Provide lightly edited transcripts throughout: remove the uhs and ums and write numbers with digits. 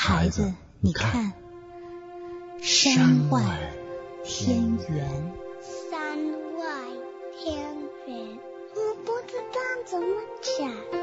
孩子，你看，山外天圆。 山外天圆，我不知道怎么讲。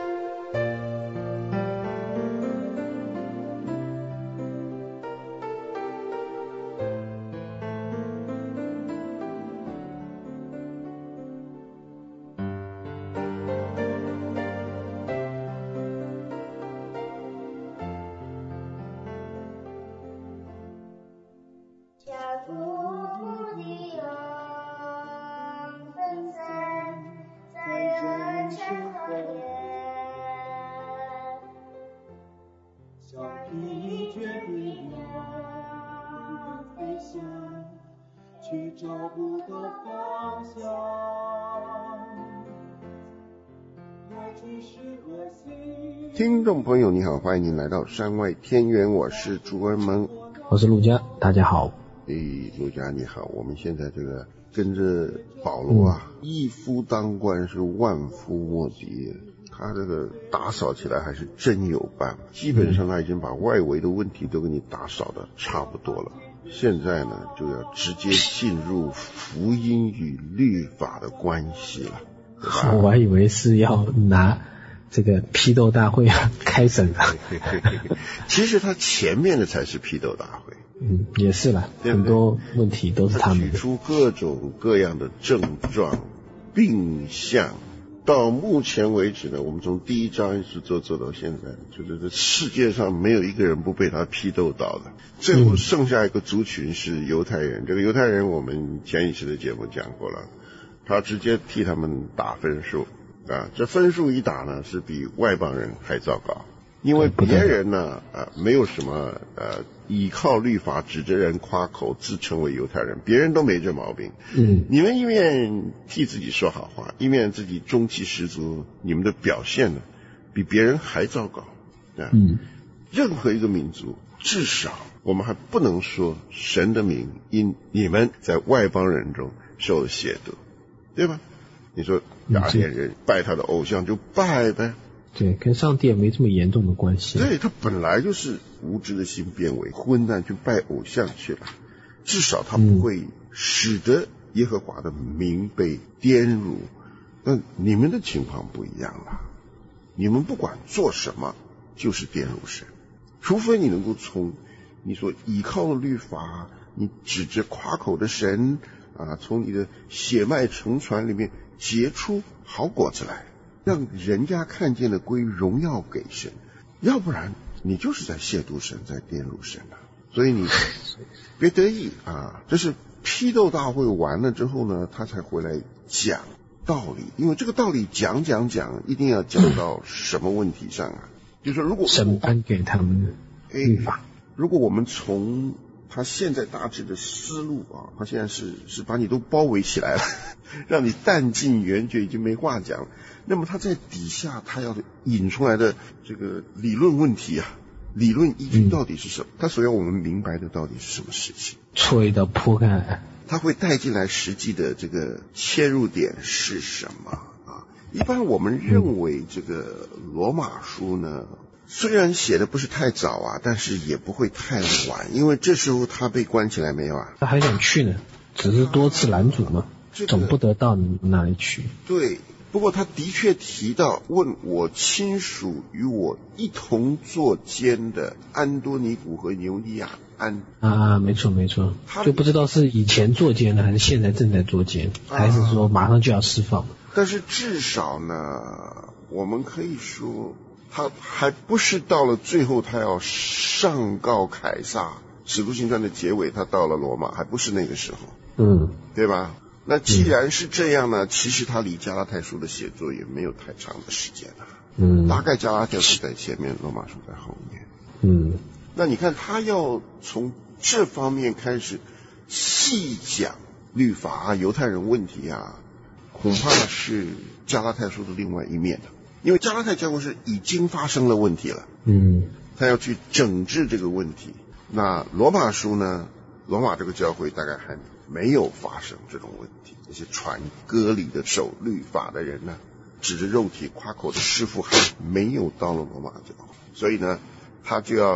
听众朋友你好，欢迎您来到山外天圆，我是朱文萌， 我是陆家，大家好。 陆家你好，我们现在这个跟着保罗啊，一夫当关是万夫莫敌，他这个打扫起来还是真有办，基本上他已经把外围的问题都给你打扫的差不多了。现在呢，就要直接进入福音与律法的关系了。 我还以为是要拿这个批斗大会开审了。 其实他前面的才是批斗大会。 也是啦，很多问题都是他们的。 举出各种各样的症状、病象。到目前为止呢，我们从第一章一直做到现在，就是这世界上没有一个人不被他批斗到的。最后剩下一个族群是犹太人，这个犹太人我们前一次的节目讲过了，他直接替他们打分数啊，这分数一打呢，是比外邦人还糟糕。因为别人呢没有什么依靠律法指着人夸口自称为犹太人，别人都没这毛病。你们一面替自己说好话，一面自己中气十足，你们的表现呢比别人还糟糕啊。任何一个民族，至少我们还不能说神的名因你们在外邦人中受了亵渎，对吧？你说雅典人拜他的偶像就拜呗， 对，跟上帝也没这么严重的关系。 对，他本来就是无知的心变为昏暗，去拜偶像去了。至少他不会使得耶和华的名被玷辱。但你们的情况不一样了，你们不管做什么就是玷辱神，除非你能够从你所依靠的律法，你指着夸口的神啊，从你的血脉承传里面结出好果子来，让人家看见了归荣耀给神，要不然你就是在亵渎神，在玷辱神啊。所以你别得意啊，这是批斗大会完了之后呢，他才回来讲道理，因为这个道理讲一定要讲到什么问题上啊？就是如果神颁给他们的律法， 如果我们从他现在大致的思路啊，他现在是把你都包围起来了，让你弹尽援绝，已经没话讲了。那么他在底下他要引出来的这个理论问题啊，理论依据到底是什么？他所要我们明白的到底是什么事情？ 吹的铺盖， 他会带进来实际的这个切入点是什么啊？一般我们认为这个罗马书呢，虽然写的不是太早啊，但是也不会太晚，因为这时候他被关起来没有啊？ 他还想去呢，只是多次拦阻嘛，总不得到你哪里去。对。 不过他的确提到问我亲属与我一同作监的安多尼古和牛利亚安啊，没错，就不知道是以前作监的还是现在正在作监，还是说马上就要释放。 但是至少呢，我们可以说他还不是到了最后他要上告凯撒，使徒行传的结尾他到了罗马，还不是那个时候，对吧？那既然是这样呢，其实他离加拉太书的写作也没有太长的时间了。大概加拉太书在前面，罗马书在后面。那你看他要从这方面开始细讲律法啊、犹太人问题啊，恐怕是加拉太书的另外一面的。因为加拉太教会是已经发生了问题了，他要去整治这个问题。那罗马书呢，罗马这个教会大概还没有发生这种问题，那些传割礼的守律法的人呢，指着肉体夸口的师傅还没有到了罗马教会，所以呢他就要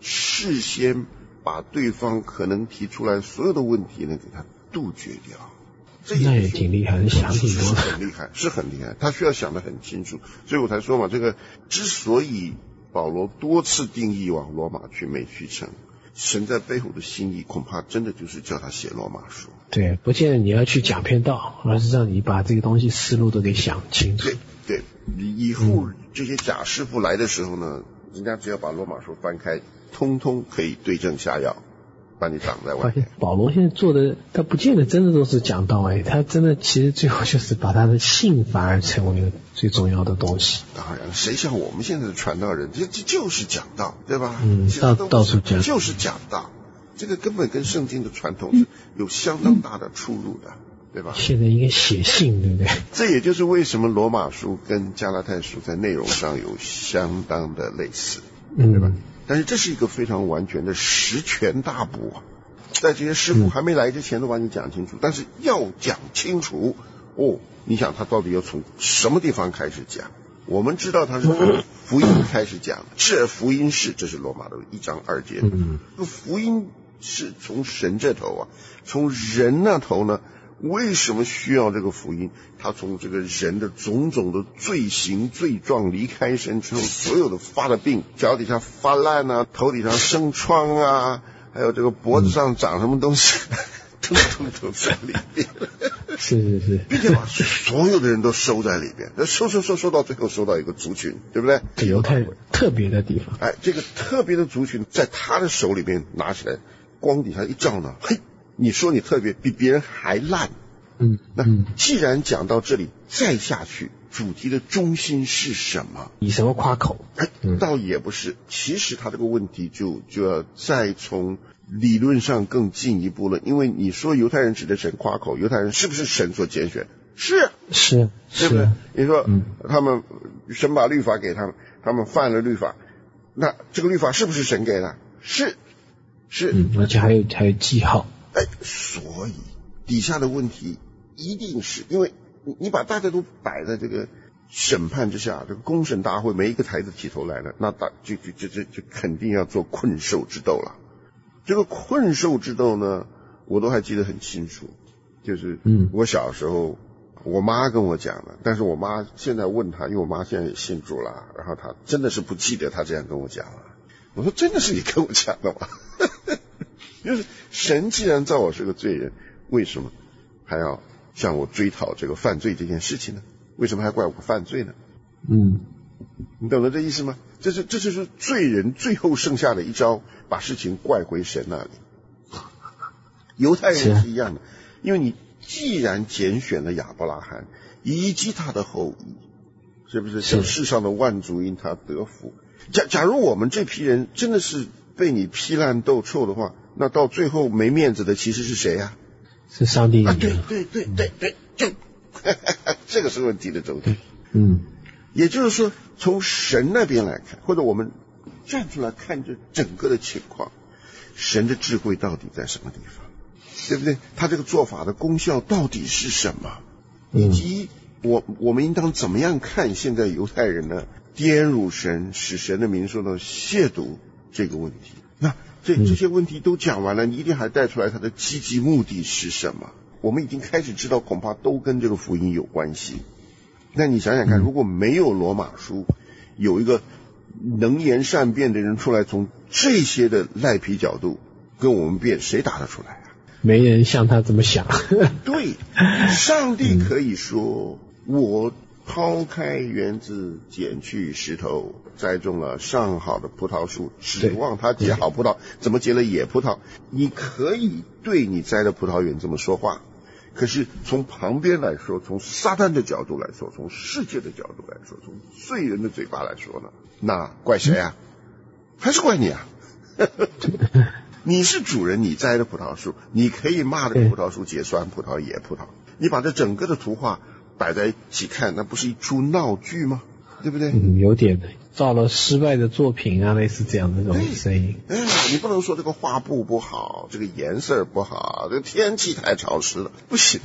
事先把对方可能提出来所有的问题呢给他杜绝掉。 那也挺厉害，想挺多的， 很厉害，是很厉害。他需要想得很清楚，所以我才说嘛，这个之所以保罗多次定义往罗马去没去成，神在背后的心意恐怕真的就是叫他写罗马书。 对，不见得你要去讲篇道，而是让你把这个东西思路都给想清楚。 对，以后这些假师傅来的时候呢，人家只要把罗马书翻开，通通可以对症下药，把你挡在外面。 保罗现在做的，他不见得真的都是讲道，他真的其实最后就是把他的信反而成为了最重要的东西。 当然，谁像我们现在的传道人，这就是讲道，对吧？ 到处讲， 就是讲道，这个根本跟圣经的传统是有相当大的出入的，对吧？ 现在应该写信，对不对？ 这也就是为什么罗马书跟加拉太书在内容上有相当的类似，对吧？但是这是一个非常完全的十全大补啊，在这些师傅还没来之前都把你讲清楚，但是要讲清楚哦。你想他到底要从什么地方开始讲？我们知道他是从福音开始讲，这福音是，这是罗马的1章2节。这福音是从神这头啊，从人那头呢？为什么需要这个福音？他从这个人的种种的罪行罪状离开神之后，所有的发的病，脚底下发烂啊，头底上生疮啊，还有这个脖子上长什么东西，通通都在里面。 是， 并且把所有的人都收在里边，收到最后收到一个族群，对不对？ 犹太人特别的地方。 这个特别的族群在他的手里边拿起来，光底下一照呢，嘿，你说你特别比别人还烂。那既然讲到这里，再下去主题的中心是什么？ 以什么夸口？ 倒也不是。其实他这个问题就要再从理论上更进一步了。因为你说犹太人指的神夸口，犹太人是不是神所拣选？是，对不对？你说他们神把律法给他们，他们犯了律法，那这个律法是不是神给的？是， 而且还有记号。 所以底下的问题一定是因为你把大家都摆在这个审判之下，这个公审大会，每一个台子起头来了，那就肯定要做困兽之斗了。这个困兽之斗呢，我都还记得很清楚，就是我小时候我妈跟我讲的，但是我妈现在问她，因为我妈现在也信主了，然后她真的是不记得她这样跟我讲了。我说真的是你跟我讲的吗？就是神既然造我是个罪人，为什么还要向我追讨这个犯罪这件事情呢？为什么还怪我犯罪呢？你懂得这意思吗？这就是罪人最后剩下的一招，把事情怪回神那里。犹太人是一样的，因为你既然拣选了亚伯拉罕以及他的后裔，是不是叫世上的万族因他得福？假如我们这批人真的是被你批烂斗臭的话，那到最后没面子的其实是谁呀？ 是上帝。 对，就这个是问题的重点。也就是说，从神那边来看，或者我们站出来看这整个的情况，神的智慧到底在什么地方，对不对？他这个做法的功效到底是什么？以及我们应当怎么样看现在犹太人呢玷辱神，使神的名受到亵渎这个问题？那这些问题都讲完了，你一定还带出来他的积极目的是什么？我们已经开始知道，恐怕都跟这个福音有关系。那你想想看，如果没有罗马书，有一个能言善辩的人出来，从这些的赖皮角度跟我们辩，谁答得出来啊？ 没人像他这么想。 对，上帝可以说，我抛开园子，捡去石头，栽种了上好的葡萄树，指望它结好葡萄，怎么结了野葡萄？你可以对你栽的葡萄园这么说话，可是从旁边来说，从撒旦的角度来说，从世界的角度来说，从罪人的嘴巴来说呢，那怪谁啊？还是怪你啊？你是主人，你栽的葡萄树，你可以骂这个葡萄树结酸葡萄、野葡萄。你把这整个的图画摆在一起看，那不是一出闹剧吗？对不对？ 有点造了失败的作品啊，类似这样的这种声音。 你不能说这个画布不好，这个颜色不好，这个天气太潮湿了，不行。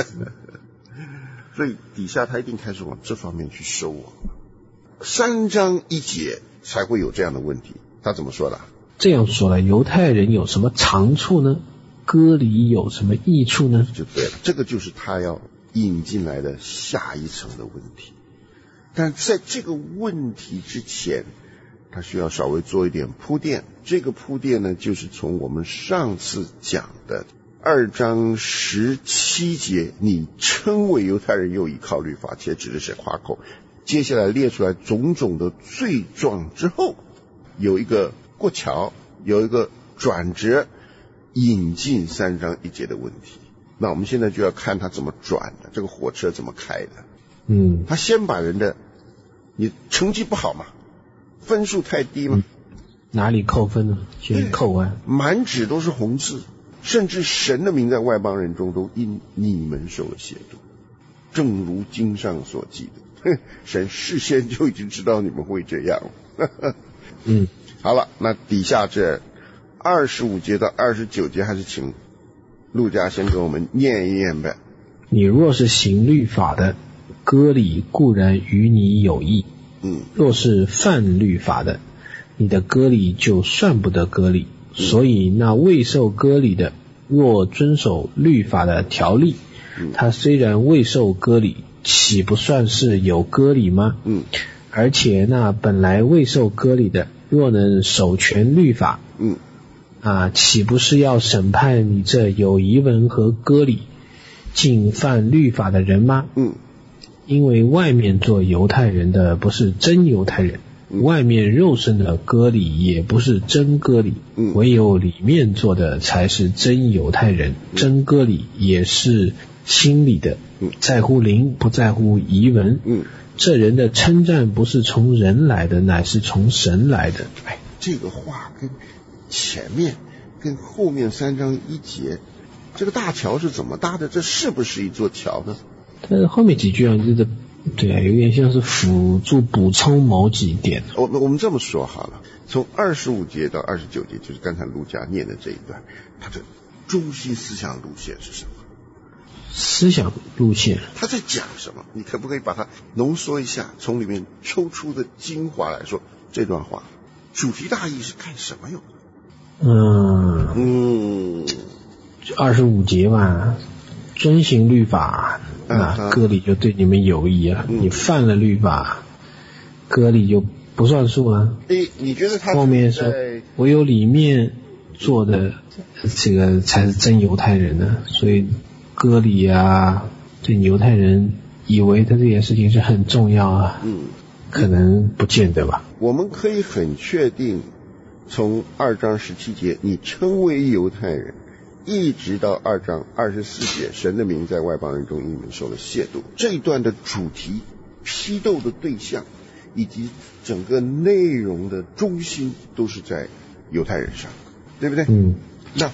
所以底下他一定开始往这方面去收我。3章1节才会有这样的问题。他怎么说的？ 这样说了，犹太人有什么长处呢？割礼有什么益处呢？ 就对了，这个就是他要引进来的下一层的问题。但在这个问题之前，他需要稍微做一点铺垫。这个铺垫呢，就是从我们上次讲的2章17节，你称为犹太人又倚靠律法，且指的是夸口。接下来列出来种种的罪状之后，有一个过桥，有一个转折，引进3章1节的问题。那我们现在就要看他怎么转的，这个火车怎么开的。他先把人的，你成绩不好嘛，分数太低嘛， 哪里扣分呢？先扣完， 满纸都是红字，甚至神的名在外邦人中都因你们受了亵渎，正如经上所记的，神事先就已经知道你们会这样。好了，那底下这25节到29节，还是请路加先给我们念一念呗。 你若是行律法的，割礼固然与你有益，若是犯律法的，你的割礼就算不得割礼。所以那未受割礼的，若遵守律法的条例，他虽然未受割礼，岂不算是有割礼吗？而且那本来未受割礼的，若能守全律法，岂不是要审判你这有遗文和割礼竟犯律法的人吗？因为外面做犹太人的不是真犹太人，外面肉身的割礼也不是真割礼，唯有里面做的才是真犹太人。真割礼也是心里的，在乎灵，不在乎遗文。这人的称赞不是从人来的，乃是从神来的。 这个话跟前面跟后面3章1节，这个大桥是怎么搭的？这是不是一座桥呢？ 但是后面几句对啊，有点像是辅助补充某几点。 我们这么说好了，从25节到29节，就是刚才路加念的这一段，它的中心思想路线是什么？ 思想路线， 他在讲什么？你可不可以把它浓缩一下，从里面抽出的精华来说？这段话主题大意是干什么用的 ？25节吧，遵行律法，割礼就对你们有益啊。你犯了律法，割礼就不算数了。 你觉得他后面说唯有里面做的这个才是真犹太人呢？所以割礼啊，对犹太人以为他这件事情是很重要啊，可能不见得吧。 我们可以很确定，从2章17节你称为犹太人，一直到2章24节神的名在外邦人中因你们受了亵渎，这一段的主题、批斗的对象以及整个内容的中心都是在犹太人上，对不对？那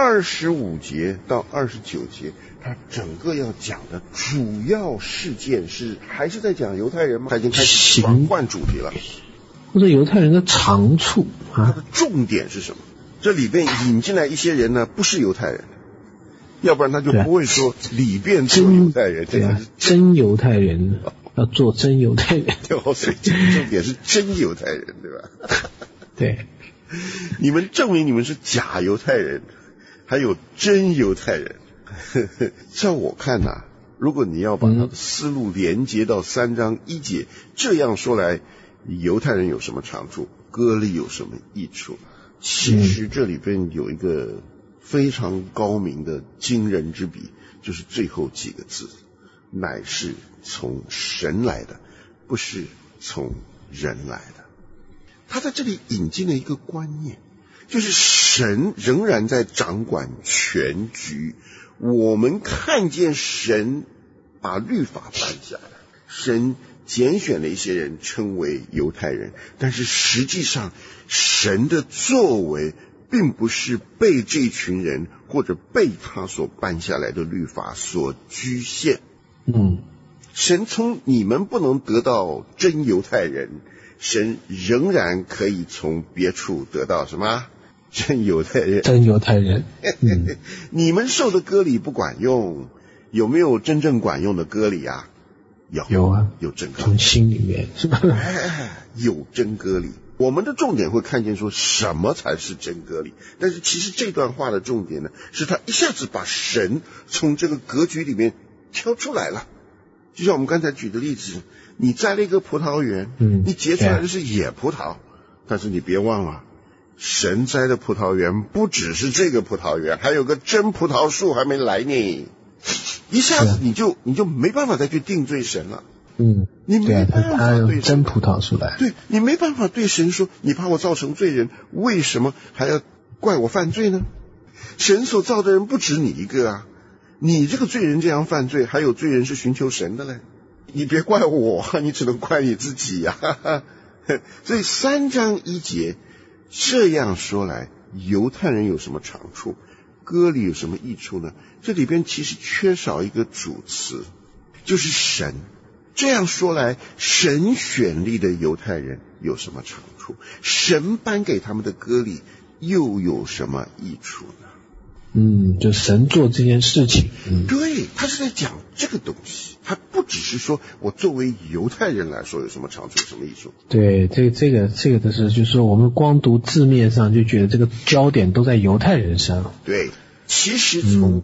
25节到29节，他整个要讲的主要事件还是在讲犹太人吗？他已经开始转换主题了。 或者犹太人的长处他的重点是什么？这里边引进来一些人呢，不是犹太人，要不然他就不会说里边做犹太人。 对啊，真犹太人要做真犹太人。 所以这个重点是真犹太人，对吧？ 对， 你们证明你们是假犹太人，还有真犹太人。照我看啊，如果你要把他的思路连接到3章1节，这样说来，犹太人有什么长处，割礼有什么益处？其实这里边有一个非常高明的惊人之笔，就是最后几个字，乃是从神来的，不是从人来的。他在这里引进了一个观念，就是神仍然在掌管全局。我们看见神把律法颁下来，神拣选了一些人称为犹太人，但是实际上神的作为并不是被这群人或者被他所颁下来的律法所局限。神从你们不能得到真犹太人，神仍然可以从别处得到什么？真犹太人。 真犹太人。 你们受的割礼不管用，有没有真正管用的割礼啊？有啊，有真割礼， 从心里面是吧？ 有真割礼， 我们的重点会看见说什么才是真割礼，但是其实这段话的重点呢，是他一下子把神从这个格局里面挑出来了。就像我们刚才举的例子，你栽了一个葡萄园，你结出来的是野葡萄，但是你别忘了，神栽的葡萄园不只是这个葡萄园，还有个真葡萄树还没来呢。一下子你就没办法再去定罪神了。你没办法对真葡萄树来， 对，你没办法对神说，你把我造成罪人，为什么还要怪我犯罪呢？神所造的人不止你一个啊，你这个罪人这样犯罪，还有罪人是寻求神的嘞。你别怪我，你只能怪你自己呀。所以3章1节这样说来，犹太人有什么长处，割礼有什么益处呢？这里边其实缺少一个主词，就是神。这样说来，神选立的犹太人有什么长处？神颁给他们的割礼又有什么益处呢？ 就神做这件事情。 对，他是在讲这个东西，他不只是说我作为犹太人来说有什么长处，有什么益处。 对，这个的是，就是说我们光读字面上就觉得这个焦点都在犹太人上。 对，其实从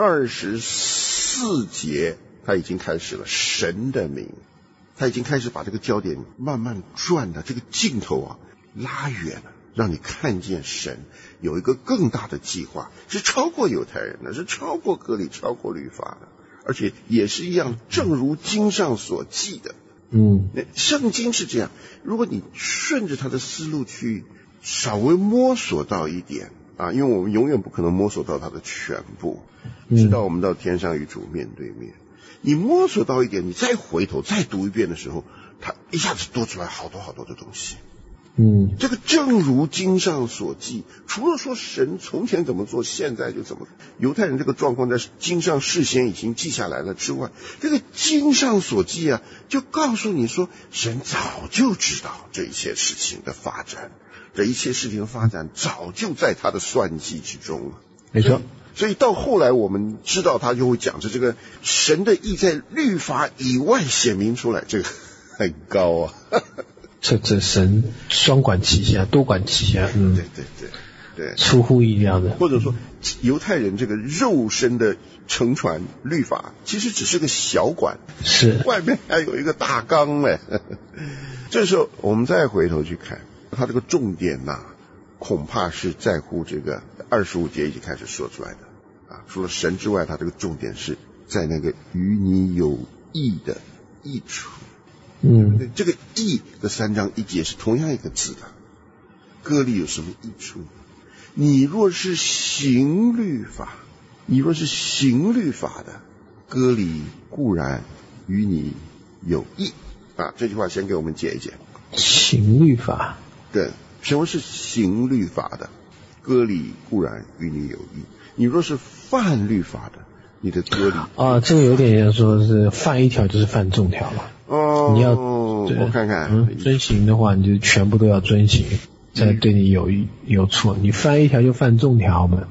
24节他已经开始了神的名，他已经开始把这个焦点慢慢转的这个镜头啊拉远了，让你看见神有一个更大的计划，是超过犹太人的，是超过割礼，超过律法的，而且也是一样，正如经上所记的。圣经是这样，如果你顺着他的思路去稍微摸索到一点啊，因为我们永远不可能摸索到他的全部，直到我们到天上与主面对面。你摸索到一点，你再回头再读一遍的时候，它一下子多出来好多好多的东西。这个正如经上所记，除了说神从前怎么做，现在就怎么，犹太人这个状况在经上事先已经记下来了之外，这个经上所记啊，就告诉你说，神早就知道这一切事情的发展，这一切事情的发展早就在他的算计之中了。 没错。 所以到后来我们知道他就会讲着这个神的意在律法以外显明出来，这个很高啊。 这神双管齐下，多管齐下。 对， 出乎意料的。 或者说犹太人这个肉身的承传律法其实只是个小管， 是外面还有一个大纲嘞。这时候我们再回头去看他这个重点恐怕是在乎这个25节已经开始说出来的啊，除了神之外，他这个重点是在那个与你有益的益处。这个益的3章1节是同样一个字的。割礼有什么益处？你若是行律法的，割礼固然与你有益啊。这句话先给我们解一解。 行律法， 对，什么是行律法的？割礼固然与你有益。你若是犯律法的，你的割礼这个有点像说是犯一条就是犯众条了。你要我看看， 遵行的话，你就全部都要遵行，才对你有错。你犯一条就犯众条嘛。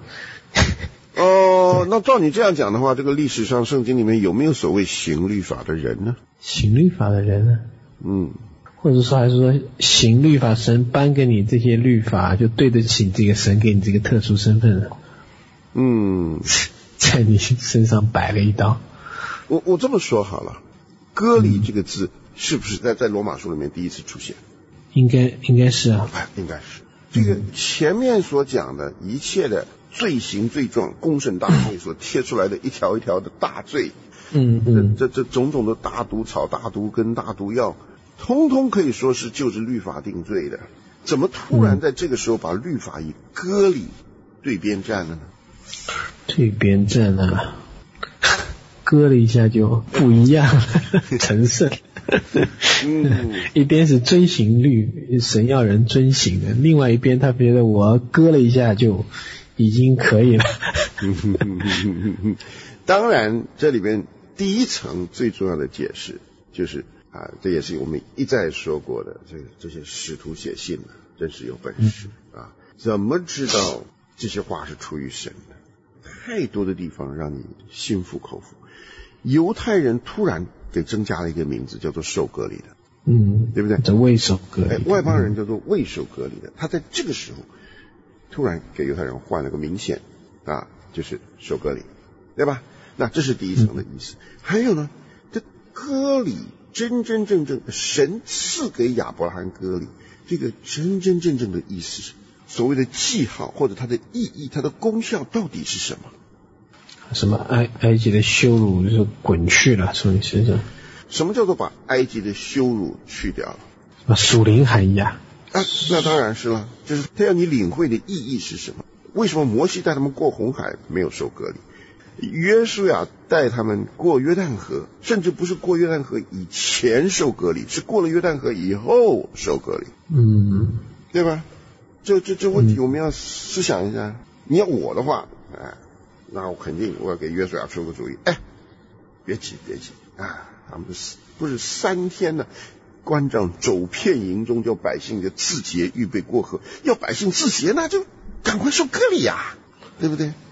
那照你这样讲的话，这个历史上圣经里面有没有所谓行律法的人呢？ 行律法的人呢？或者说还是说行律法，神颁给你这些律法，就对得起这个神给你这个特殊身份了。在你身上摆了一刀。 我这么说好了，割礼这个字是不是在罗马书里面第一次出现？ 应该是啊。 应该是。这个前面所讲的一切的罪行罪状，公审大会所贴出来的一条一条的大罪，这种种的大毒草、大毒根、大毒药，通通可以说是就是律法定罪的。怎么突然在这个时候把律法与割礼对边站了呢？ 对边站啊，割了一下就不一样了，成圣。一边是遵行律，神要人遵行的，另外一边他觉得我割了一下就已经可以了。 当然这里边第一层最重要的解释就是这也是我们一再说过的，这些使徒写信真是有本事怎么知道这些话是出于神的？太多的地方让你心服口服。犹太人突然给增加了一个名字，叫做受割礼的。 对不对？ 这未受割礼， 外邦人叫做未受割礼的，他在这个时候突然给犹太人换了个名衔啊，就是受割礼，对吧？那这是第一层的意思。还有呢，这割礼真真正正神赐给亚伯拉罕割礼，这个真真正正的意思是所谓的记号或者它的意义，它的功效到底是什么？ 什么埃及的羞辱就是滚去了，从你身上。 什么叫做把埃及的羞辱去掉了？ 什么属灵含义啊？ 那当然是了，就是他要你领会的意义是什么？为什么摩西带他们过红海没有受割礼？约书亚带他们过约旦河，甚至不是过约旦河以前受割礼，是过了约旦河以后受割礼。对吧？这问题我们要思想一下。你要我的话，那我肯定我要给约书亚出个主意。别急啊，他们不是3天呢，官长走遍营中，叫百姓就自洁，预备过河。要百姓自洁，那就赶快受割礼呀，对不对？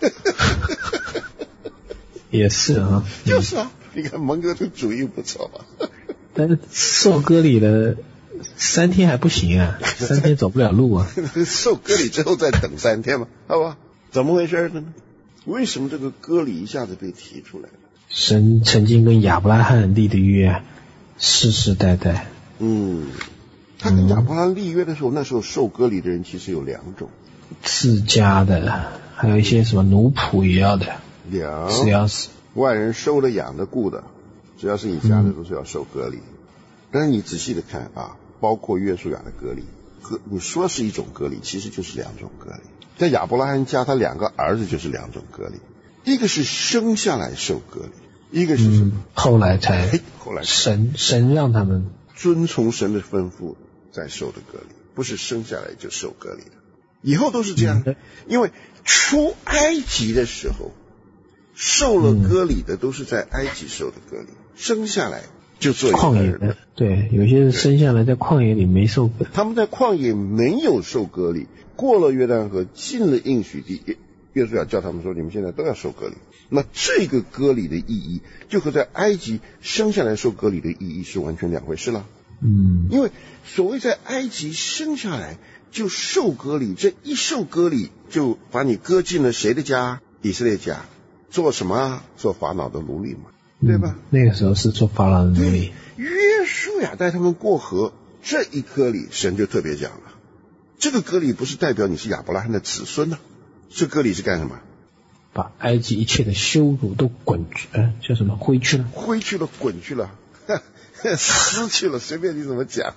也是啊， 就是啊，你看蒙哥这个主意不错吧？ 但是受割礼了3天还不行啊，3天走不了路啊。 受割礼之后再等3天嘛，好吧？怎么回事呢？为什么这个割礼一下子被提出来了？ 神曾经跟亚伯拉罕立的约，世世代代。 他跟亚伯拉罕立约的时候，那时候受割礼的人其实有2种， 自家的，还有一些什么奴仆也要的，是要死。 外人收了养的雇的，只要是你家的都是要受割礼。但是你仔细的看啊，包括约书亚的割礼，你说是一种割礼，其实就是2种割礼。在亚伯拉罕家，他2个儿子就是2种割礼，一个是生下来受割礼，一个是什么？ 后来神让他们遵从神的吩咐再受的割礼，不是生下来就受割礼的。以后都是这样，因为出埃及的时候受了割礼的都是在埃及受的割礼，生下来就做旷野的。对，有些人生下来在旷野里没受割， 他们在旷野没有受割礼，过了约旦河进了应许地，约书亚叫他们说你们现在都要受割礼。那这个割礼的意义就和在埃及生下来受割礼的意义是完全2回事了。因为所谓在埃及生下来就受割礼，这一受割礼就把你割进了谁的家？以色列家。做什么啊？做法老的奴隶嘛，对吧？ 那个时候是做法老的奴隶。 约书亚带他们过河，这一割礼神就特别讲了，这个割礼不是代表你是亚伯拉罕的子孙啊，这割礼是干什么？ 把埃及一切的羞辱都滚去，叫什么？挥去了， 滚去了，撕去了，随便你怎么讲。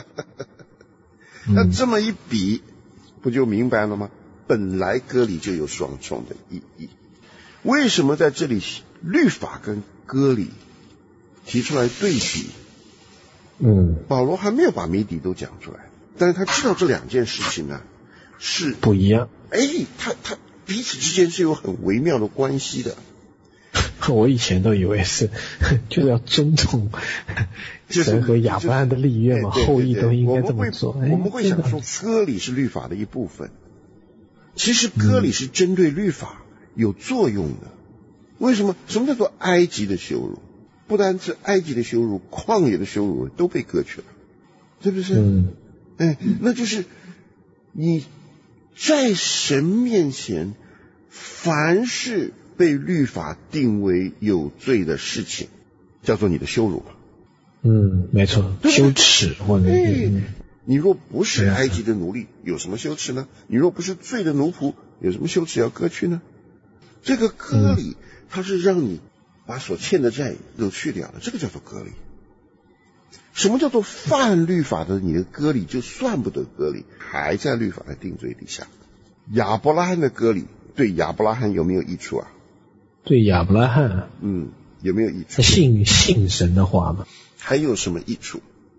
那这么一比，不就明白了吗？本来割礼就有双重的意义。为什么在这里律法跟割礼提出来对比？保罗还没有把谜底都讲出来，但是他知道这2件事情呢是不一样。 他彼此之间是有很微妙的关系的。 我以前都以为是就是要尊重神和亚伯拉罕的立约嘛，后裔都应该这么做。 我们会想说割礼是律法的一部分，其实割礼是针对律法有作用的。为什么？什么叫做埃及的羞辱？不单是埃及的羞辱，旷野的羞辱都被割去了，是不是？那就是你在神面前，凡是被律法定为有罪的事情，叫做你的羞辱吧。 没错，羞耻或者你若不是埃及的奴隶，有什么羞耻呢？你若不是罪的奴仆，有什么羞耻要割去呢？这个割礼，它是让你把所欠的债都去掉了，这个叫做割礼。什么叫做犯律法的？你的割礼就算不得割礼，还在律法的定罪底下。亚伯拉罕的割礼对亚伯拉罕有没有益处啊？ 对亚伯拉罕， 有没有益处？ 信神的话嘛。 还有什么益处？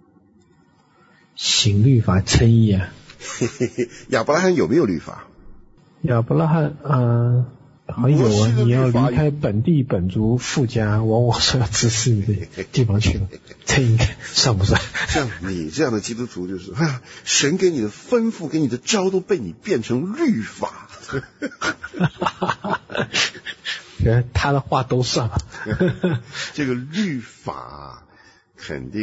行律法称义啊。 亚伯拉罕有没有律法？ 亚伯拉罕好像有啊，你要离开本地本族富家，往我所要指示你的地方去了，这应该算不算？ 像你这样的基督徒就是神给你的吩咐，给你的招都被你变成律法。他的话都算。 这个律法肯定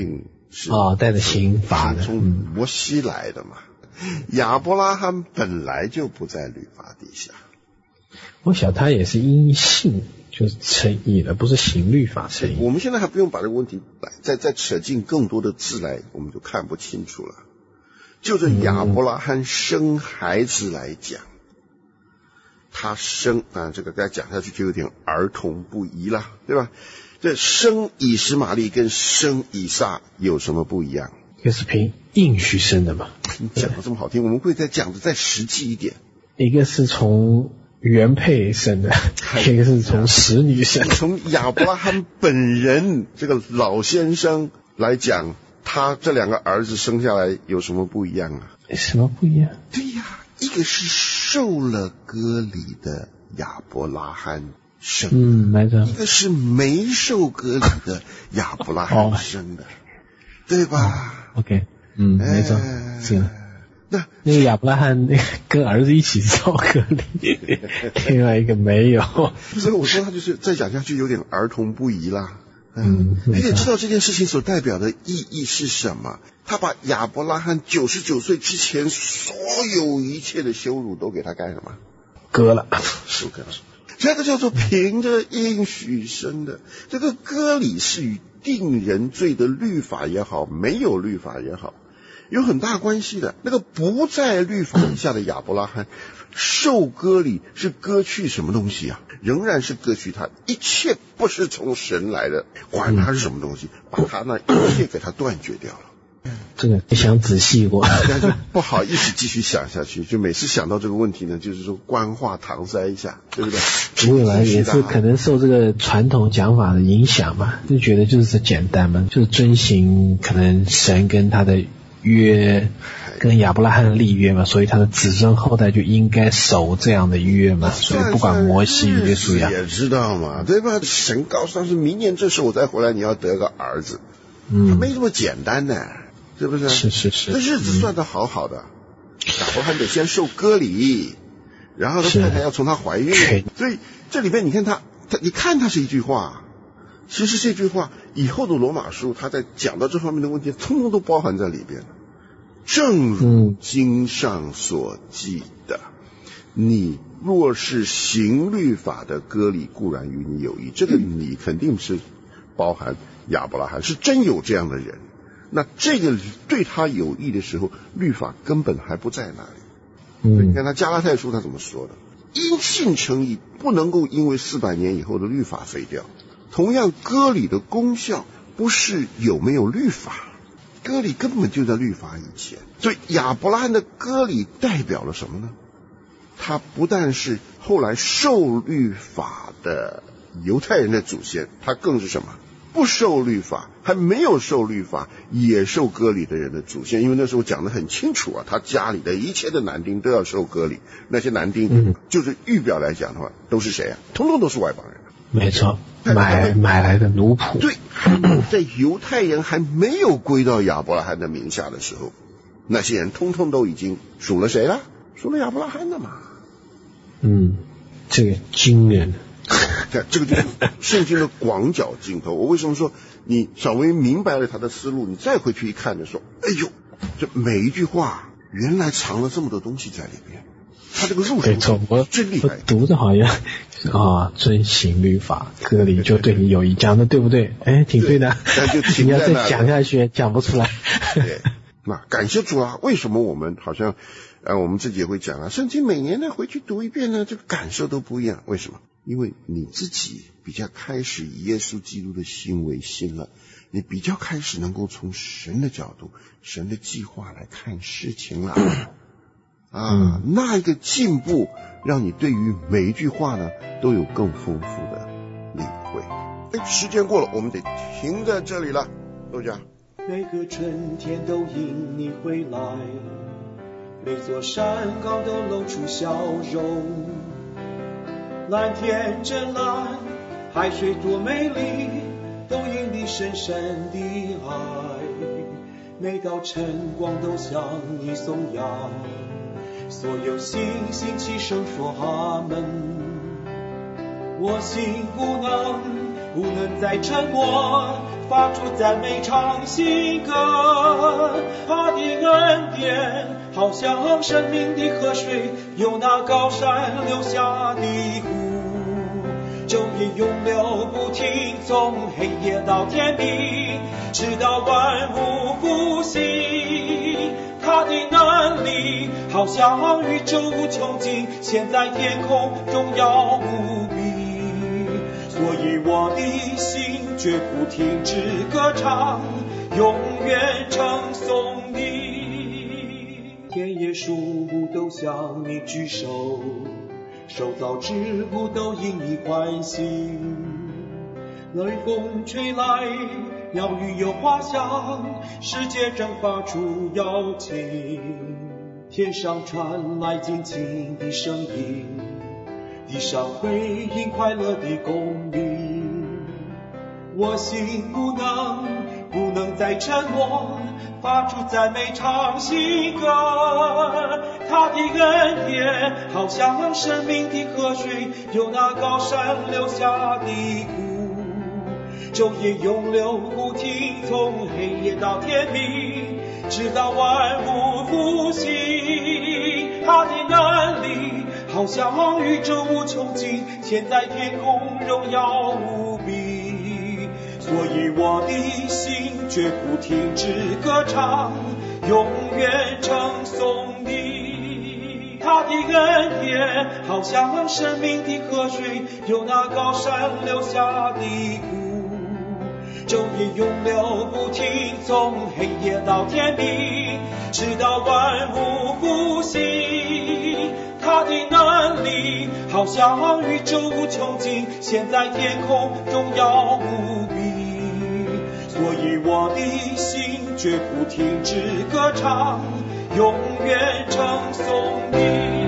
是带着刑罚的， 从摩西来的嘛。亚伯拉罕本来就不在律法底下。 我想他也是因信就是称义的，不是行律法称义。 我们现在还不用把这个问题再扯进更多的字来，我们就看不清楚了。就着亚伯拉罕生孩子来讲，他生这个该讲下去就有点儿童不宜了，对吧？这生以实玛利跟生以撒有什么不一样？ 一个是凭应许生的嘛， 你讲的这么好听，我们会再讲的再实际一点。 一个是从原配生的，一个是从使女生的。 从亚伯拉罕本人这个老先生来讲，他这两个儿子生下来有什么不一样啊？ 什么不一样？ 对呀，一个是受了割礼的亚伯拉罕生的， 没错。 一个是没受割礼的亚伯拉罕生的，对吧 ？OK， 没错，是。 那个亚伯拉罕跟儿子一起受割礼，另外一个没有。 所以我说他就是再讲下去有点儿童不宜啦。你得知道这件事情所代表的意义是什么。他把亚伯拉罕99岁之前所有一切的羞辱都给他干什么？ 割了。 这个叫做凭着应许生的。这个割礼是与定人罪的律法也好，没有律法也好，有很大关系的。那个不在律法以下的亚伯拉罕受割礼是割去什么东西啊？仍然是割去他一切不是从神来的，管他是什么东西，把他那一切给他断绝掉了。 这个你想仔细过， 但是不好意思继续想下去，就每次想到这个问题呢，就是说官话搪塞一下，对不对？ 不会吧，也是可能受这个传统讲法的影响嘛，就觉得就是简单嘛，就是遵行可能神跟他的约，跟亚伯拉罕的立约嘛，所以他的子孙后代就应该守这样的约嘛，所以不管摩西约书亚也知道嘛，对吧？神告诉他是明年这时候我再回来，你要得个儿子，没这么简单呢，是不是？ 是， 这日子算得好好的，亚伯拉罕得先受割礼，然后他太太要从他怀孕，所以这里面你看他你看他是一句话，其实这句话以后的罗马书他在讲到这方面的问题，通通都包含在里边。正如经上所记的，你若是行律法的，割礼固然与你有益。这个你肯定是包含亚伯拉罕，是真有这样的人。那这个对他有益的时候，律法根本还不在那里。你看他加拉太书他怎么说的？因信称义，不能够因为400年以后的律法废掉。同样，割礼的功效不是有没有律法，割礼根本就在律法以前。所以亚伯拉罕的割礼代表了什么呢？他不但是后来受律法的犹太人的祖先，他更是什么？不受律法，还没有受律法也受割礼的人的祖先。因为那时候讲得很清楚啊，他家里的一切的男丁都要受割礼。那些男丁就是预表来讲的话，都是谁啊？通通都是外邦人。 没错，买来的奴仆。 对，在犹太人还没有归到亚伯拉罕的名下的时候，那些人通通都已经属了谁了？属了亚伯拉罕的嘛。 这个惊人。 这个就是圣经的广角镜头。我为什么说你稍微明白了他的思路，你再回去一看的时候，哎呦，这每一句话原来藏了这么多东西在里边。他这个入手真厉害。我读着好像遵行律法，割礼就对你有益，讲的对不对？挺对的。 但就你要再讲下去，讲不出来。 对，那感谢主啊！为什么我们好像我们自己也会讲啊？圣经每年呢回去读一遍呢，这个感受都不一样。为什么？因为你自己比较开始以耶稣基督的心为心了，你比较开始能够从神的角度、神的计划来看事情了。那一个进步，让你对于每一句话呢都有更丰富的领会。时间过了，我们得停在这里了，陆家。 每个春天都因你回来，每座山岗都露出笑容。蓝天真蓝，海水多美丽，都因你深深的爱。每道晨光都向你颂扬，所有星星齐声说阿们。我心不能再沉默， 发出赞美唱新歌。他的恩典好像生命的河水，由那高山流下的湖，昼夜永流不停，从黑夜到天明，直到万物复兴。他的能力好像宇宙无穷尽，现在天空荣耀无比。所以我的心绝不停止歌唱，永远称颂你。田野树木都向你举手，受造之物都因你欢喜。雷风吹来，鸟语有花香，世界正发出邀请。天上传来尽情的声音，地上回应快乐的公鸣。我心不能再沉默，发出赞美唱新歌。他的恩典好像生命的河水，由那高山流下的湖，昼夜永流不停，从黑夜到天明，直到万物复兴。他的能力好像宇宙无穷尽，现在天空荣耀无比。所以我的心绝不停止歌唱，永远称颂你。他的恩典好像生命的河水，由那高山流下的湖，昼夜永流不停，从黑夜到天明，直到万物复兴。他的能力好像宇宙无穷尽，现在天空荣耀无比。所以我的心绝不停止歌唱，永远称颂你。